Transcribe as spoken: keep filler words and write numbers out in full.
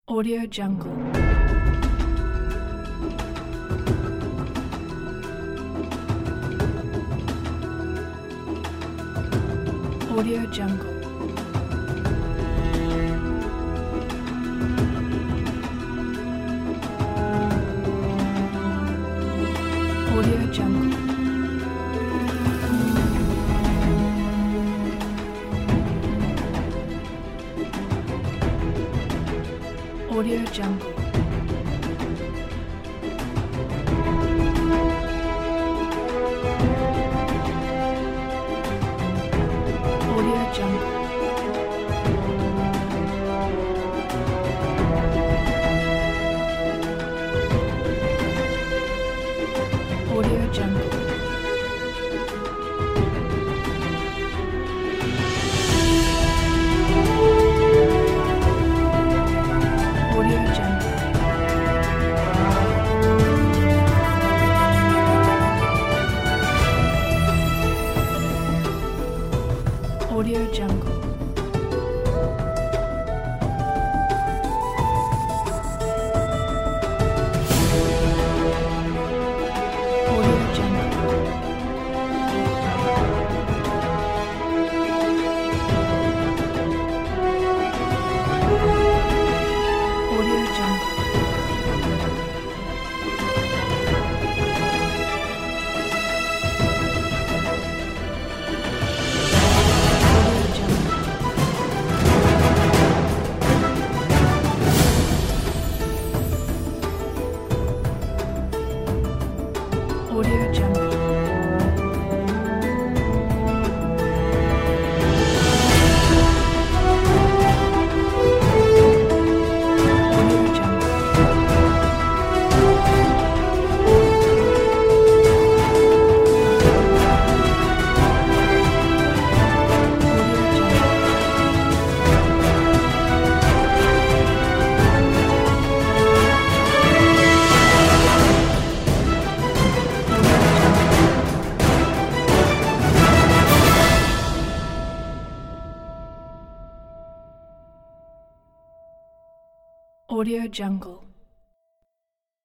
Audio Jungle. Audio Jungle. Audio Jungle. Audio Jungle. Audio Jungle. Audio Jungle. Audio Jungle. Audio Jungle. Audio Jungle. Audio Jungle. Audio Jungle. Audio Jungle. Audio Jungle.